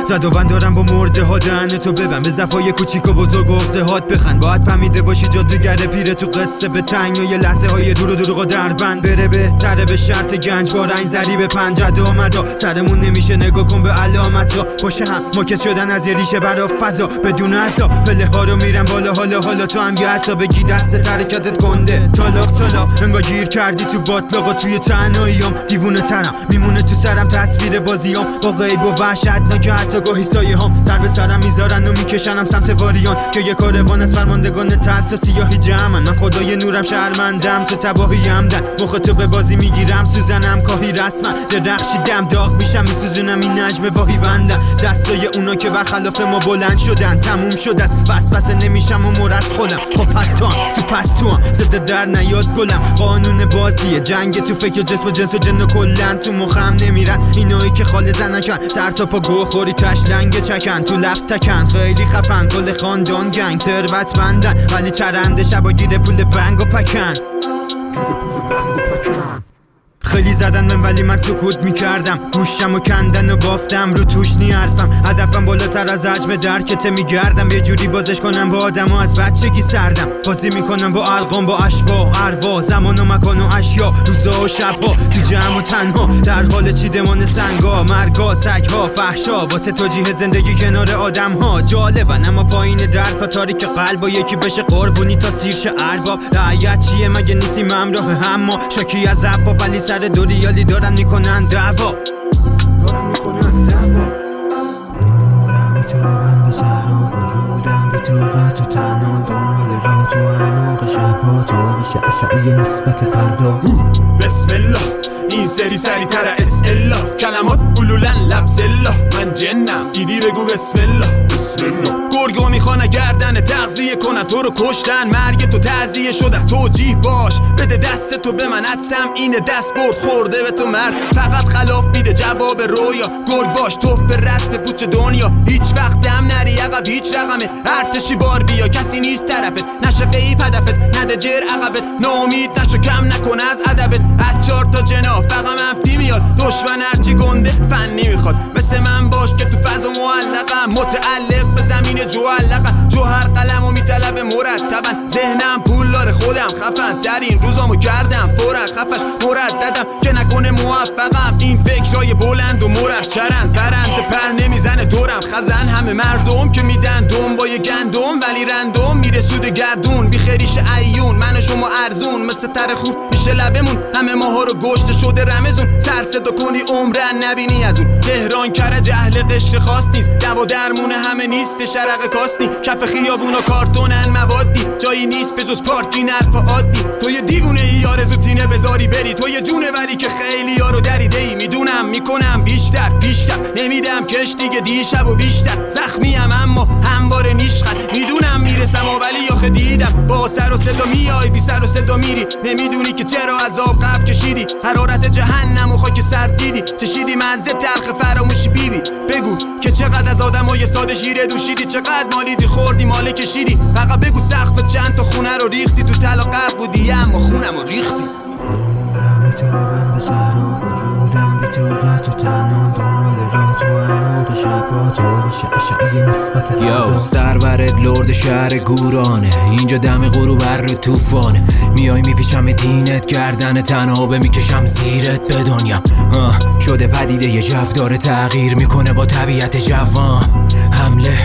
زد و بند دارم با مرده ها دهن تو ببن به زفای کوچیک و بزرگ و اخته هات بخند باید فهمیده باشی جادوگر پیره تو قصه به تنگ و یه لحظه های دور و دروغا در بند بره بهتره به شرط گنج با رنگ زری به پنجد آمدا سرمون نمیشه نگاه کن به علامت ها باشه هم ماکت شدن از یه ریشه برا فضا بدون عصا پله ها رو میرم بالا حالا تو هم یه عصا بگی دست حرکتت کنده طلاق انگار گیر کردی تو باطلاقا توی تنهاییام دیوونه ترم میمونه تو سرم تصویر بازیام با غیب و وحشتناک حتی گاهی سایه هم سر به سرم میذارن و میکشنم سمت واریان که یه کاروان از فرماندگان ترس و سیاهی جمعن من خدای نورم شرمندم تو تباهی همدن مخ تو به بازی میگیرم سوزنم کاهی رسمن درخشیدم داغ میشم میسوزونم این نجم واهی بندن دستای اونا که برخلاف ما بلند شدن تموم شد از بس نمیشم و مرس خودم خب پس تو هم ضد در نیاد گلم قانون بازیه جنگ تو فکر جسم و جنس و جن و کلن تو مخم نمیرن اینایی که خاله زنکن سر تا پا گو خوری تش لنگ چکن تو لبس تکن خیلی خفن کل خاندان گنگ ثروت بندن ولی چرنده شبا گیره پول بنگ و پکن خیلی زدن من ولی من سکوت میکردم گوشم و کندن و بافتم رو توش نیارفم هدفم بالاتر از حجم درکت میگردم یه جوری بازش کنم با آدم و از بچگی سردم بازی میکنم با ارقام با اشبا اروا زمان و مکان و اشیا روزا و شبها تو جمع و تنها در حال چیدمان سنگا مرگا سگها فحشا واسه توجیه زندگی کنار آدم ها جالبن اما پایین درکا تاریک قلب و یکی بشه قربونی تا سیرش ارباب رعیت چیه مگه نیستیم همراه همما شاکی از عبا ولی سر دوریالی دارن میکنن دعوا نورم میتابم به صحرا وجودم بی طاقت و تنها دنبال راه تو اعماق شبها تو میشه اشعه مثبت فردا بسم الله این سری تر اسئله کلمات بلولن لبزله من جنم دیدی بگو بسم الله گرگا میخوانه گردن تغذیه کنن تو رو کشتن مرگ تو تعذیه شد از توجیه باش بده دست تو به من عدسم اینه دست برد خورده به تو مرد فقط خلاف بیده جواب رویا گرگ باش توف به رسم پوچ دنیا هیچ وقت دم نری عقب هیچ رقمه ارتشی بار بیا کسی نیست طرفت نشه قیب هدفت نده جر عقبت ناامید نشو کم نکن از ادبت از 4 تا جناح فقط منفی میاد دشمن هرچی گنده فنی میخواد مثل من باش که تو فضا معلقم متعلق به زمین جوهلقم جوهر قلمو میطلبه مرتبا ذهنم پول داره خودم خفن در این روزامو کردم فورا خفش مرددم که نکنه موفقم این فکرای بلند و مرشرن پرنده پر نمیزنه دورم خزن همه مردم که میدن دنبای گندم ولی رندم میره سود گردون بی خریش ایون من و شما ارزون مثل تر خوب میشه لبمون همه ماها رو گشت شده رمزون سر صدا کنی عمرن نبینی از اون تهران کرج اهل قشر خاص نیست دوا درمون همه نیست شرق کاستی کف خیابونا کارتونن موادی جایی نیست به جز پارکین حرف عادی تو یه دیوونه ای آرزو تینه بذاری بری تو یه جونه ولی که خیلی یارو دریده ای میدونم میکنم بیشتر نمیدم کش دیگه دیشب و بیشتر زخمیم اما همواره نیشخن میدونم میرسم ولی آخه دیدم با سر و صدا میای بی سر و صدا میری نمیدونی که چرا عذاب قبل کشیدی حرارت جهنم و خاک سرد دیدی چشیدی مزه تلخ فراموشی بیبی بگو که چقدر از آدمای ساده شیره دوشیدی چقدر مالیدی خوردی مال کشیدی فقط بگو سخت چند تا خونه رو ریختی تو طلا غرق بودی اما خونم رو ریختی نورم میتابم به صحرا وجودم بی طاقت و تنها دنبال راه تو اعماق شبها تو میشه اشعه مثبت فردا سرورت لرد شهر گورانه اینجا دم غروب رو توفانه میای میپیچم دینت گردن تنابه میکشم زیرت به دنیا شده پدیده یه جو داره تغییر میکنه با طبیعت جوان حمله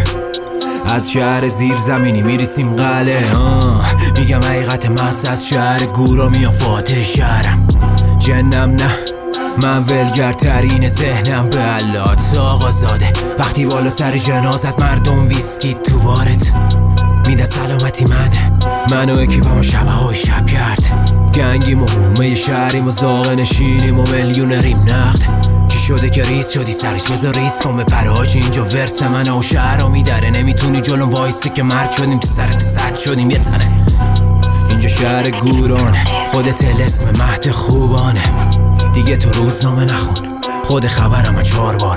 از شهر زیر زمینی میریسیم قله میگم حقیقت محض از شهر گورا میام فاتح شهرم جنم نه من ولگرترین ذهنم به علات آقازاده وقتی بالا سر جنازت مردم ویسکی تو بارت میده سلامتی منو اکیبام شبه های شب کرد گنگیم و مومه شهریم و زاغ نشینیم و میلیونریم نقد چی شده که ریز شدی سرش بذار ریز کن به پراج اینجا ورس منه و شهر رو میداره نمیتونی جلوم وایسه که مرد شدیم تو سرت صد شدیم یه تنه اینجا شهر گورانه خودت الاسم مهد خوبانه دیگه تو روزنامه نخون خود خبرم 4 بار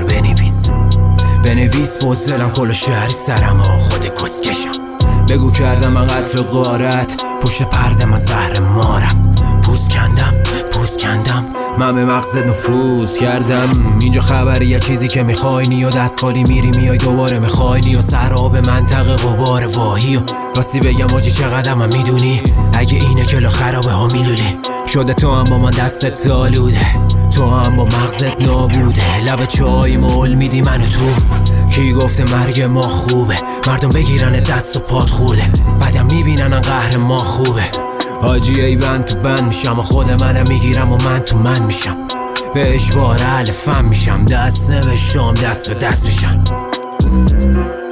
بنویس بزدلم کل شهری سرم و خود کسکشم بگو کردم من قتل و غارت پشت پرده من زهر مارم پوست کندم من به مغزت نفوذ کردم. اینجا خبری یه چیزی که میخواینی و دست خالی میری میای دوباره میخواینی و سراب منطقه غبار واهی و راستی بگم آجی چقدر من میدونی اگه اینه کلا خرابه ها میلولی شده تو هم با من دستت آلوده تو هم با مغزت نابوده لب چای مول میدی منو تو کی گفته مرگ ما خوبه مردم بگیرن دست و پات خوده بعدم میبینن قهر ما خوبه حاجی ای بند تو بند میشم و خود منم میگیرم و من تو من میشم به اجبار الفم میشم دست نوشتم دست به دست میشم